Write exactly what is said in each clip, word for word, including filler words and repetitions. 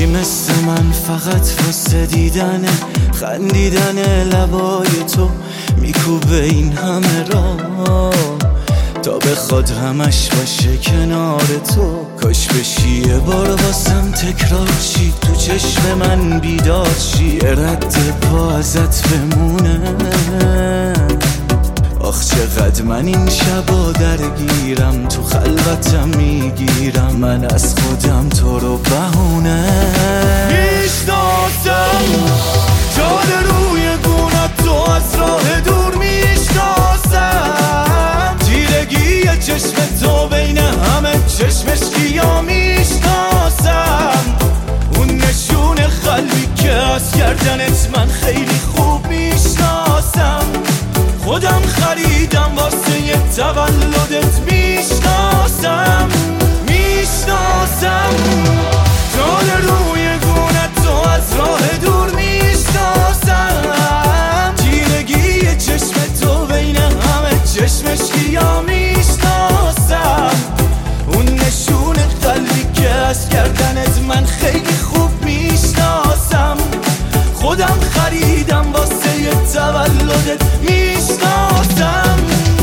میشی مثل من فقط واسه دیدن خندیدن لبای تو میکوبه این همه راه تا بخواد همش باشه کنار تو. کاش بشی یه بار واسم تکرار شی، تو چشم من بیدار شی، رد پا ازت بمونه. آخ چقدر من این شبا درگیرم، تو خلوتم میگیرم من از خودم تو رو بهونه. میشناسم جال روی گونت تو از راه دور میشناسم، تیرگی چشم تو بین همه چشمش کیا میشناسم، اون نشون قلبی که از کردنت من خیلی خوب میشناسم، خودم خریدم واسه یه تولدت میشناسم. میشناسم جال روی گونت تو از راه دور میشناسم، تیرگی چشم تو بین همه چشمش کیا میشناسم، اون نشون قلبی که از کردنت من خیلی خوب میشناسم، خودم خریدم واسه یه تولدت میشناسم.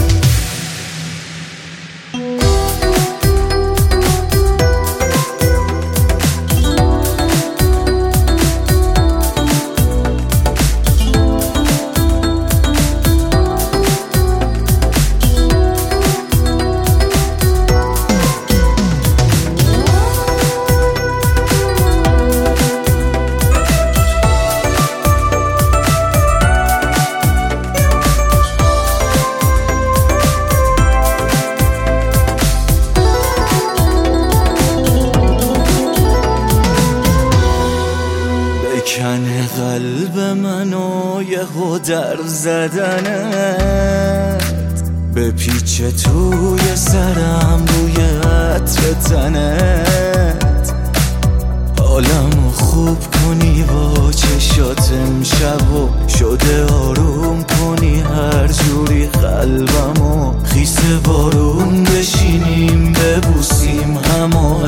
بکنه قلب منو یهو در زدنت، بپیچه توی سرم روی عطر تنت، حالمو خوب کنی با چشات امشب و شده آروم کنی هر جوری قلبمو، خیس بارون بشینیم ببوسیم همو.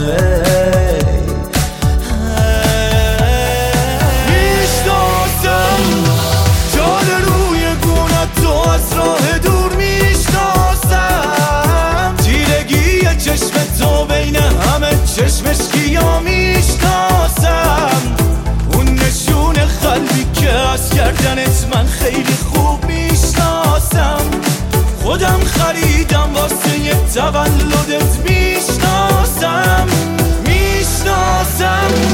از راه دور میشناسم، تیرگی چشم تو بین همه چشمش کیا میشناسم، اون نشون قلبی که از کردنت من خیلی خوب میشناسم، خودم خریدم واسه یه تولدت میشناسم. میشناسم